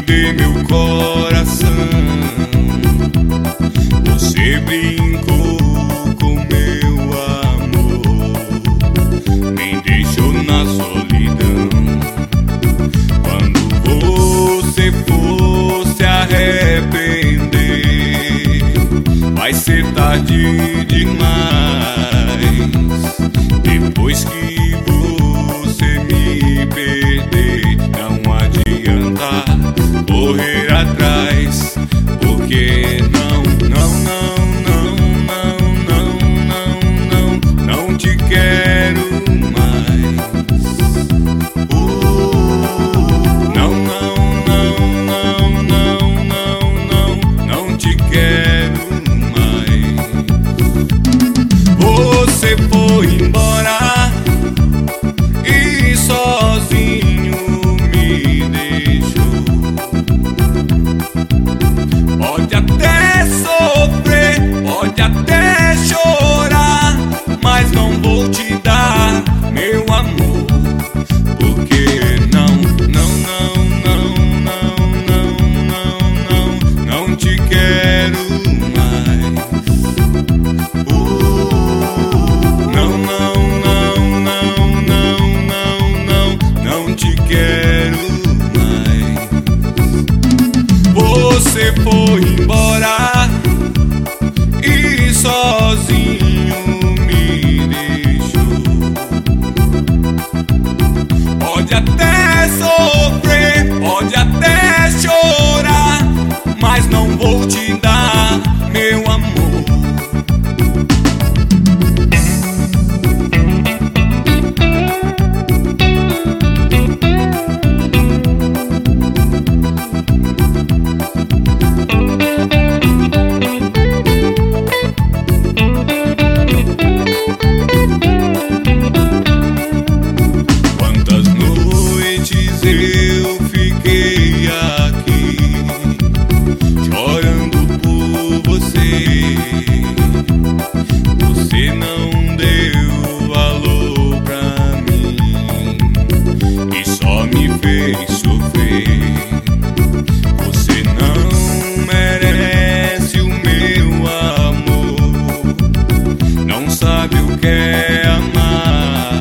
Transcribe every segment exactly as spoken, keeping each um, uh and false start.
dê meu coração. Você brincou com meu amor, me deixou na solidão. Quando você for se arrepender, vai ser tarde demais. Depois que você me perder, não adianta correr atrás, porque não, não, não, não, não, não, não, não te quero mais. Uh, não, não, não, não, não, não, não te quero mais. Você foi embora e sozinho me deixou. Pode até sofrer, pode até chorar, mas não vou te dar meu amor, porque não, não, não, não, não, não, não, não te quero mais. Uh, não, não, não, não, não, não, não, não te quero mais. Você foi embora e sozinho me deixou. Pode até sofrer, pode até chorar, mas não vou te dar meu amor. Eu fiquei aqui chorando por você. Você não deu valor pra mim e só me fez sofrer. Você não merece o meu amor, não sabe o que é amar.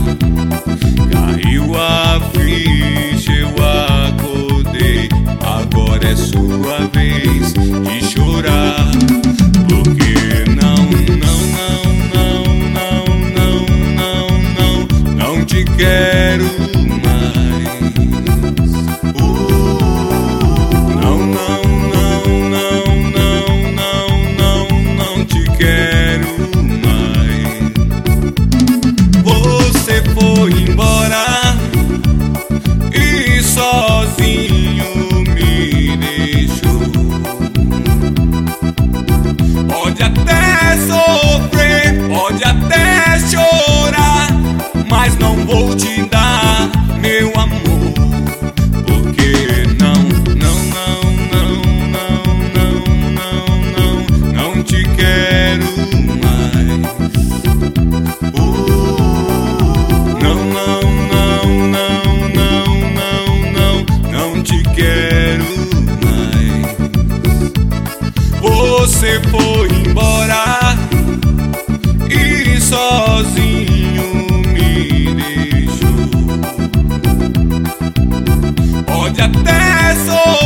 Caiu a ficha, eu acordei, agora é sua vez de chorar. Porque não, não, não, não, não, não, não, não, não te quero mais. Uh, não, não, não, não, não, não, não, não te quero mais. Você foi embora e sozinho me deixou. Pode até sofrer, pode até chorar, mas não vou te dar meu amor, porque não, não, não, não, não, não, não, não te quero mais. Uh, não, não, não, não, não, não, não, não te quero mais. Você foi embora e sozinho me deixou. Pode até sofrer,